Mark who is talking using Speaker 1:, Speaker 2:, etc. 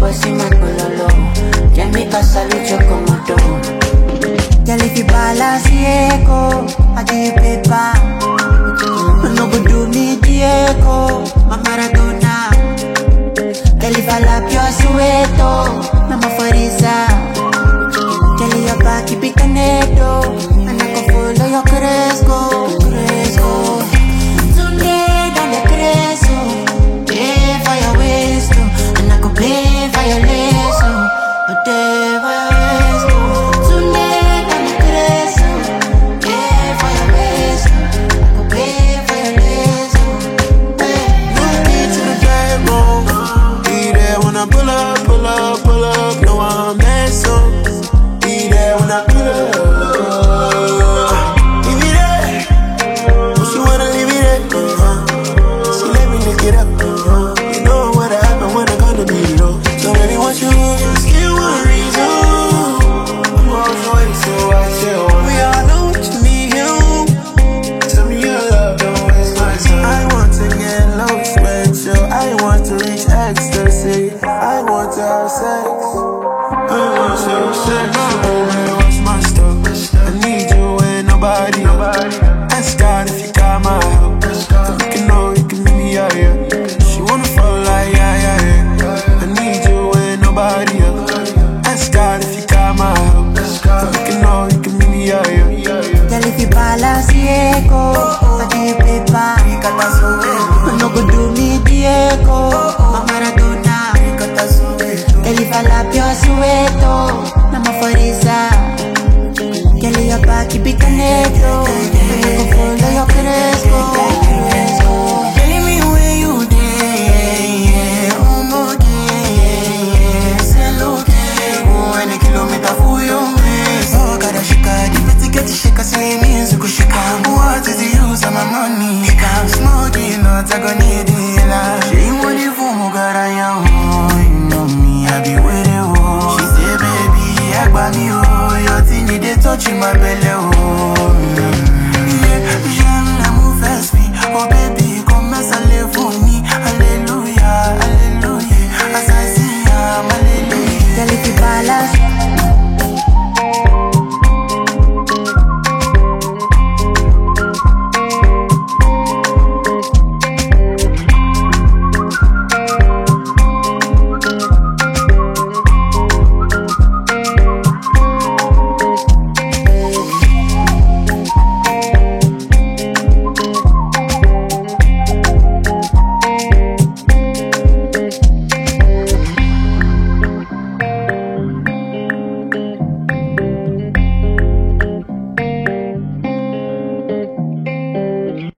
Speaker 1: pues y me cololo. Ya en mi casa lucho como tú. Ya le fui pa' la ciego, I give paper. No go do me Diego, my Maradona. Califa la pio sueto, mama Farisa. Kelly your back, keep it caneto. And I can follow your cresco, cresco. Today, dale creso. Pay for your waist, and I can pay for your lace. Pay for your waist. Today, dale creso. Pay for your waist, I can pay for your lace.
Speaker 2: Look into the demo. Be there when I pull up, pull up, pull up. No, I'm mess up. Be there when I pull up. Leave me there. Oh, she wanna leave me there. She let me lick it up. You know what happened when I gonna be low. So baby, what you still want reason? I'm on the way, so I chill. We all know what you need, you. Tell me your love, don't waste my time. I want to get low, special. I want to reach ecstasy. I want to have sex. I want to have sex. What's my stuff? I need you and nobody. Ask God if you got my help. So we can know you can meet me out here. She wanna fall like yeah. I need you and nobody else. Ask God if you got my help. So we can know you can meet me out here.
Speaker 1: Ya le fui pa' la ciego, I give paper. No go do me Diego, my Maradona. Califa la pio sueto, mama Farisa. Kelly your back, keep it caneto. And I can follow your cresco.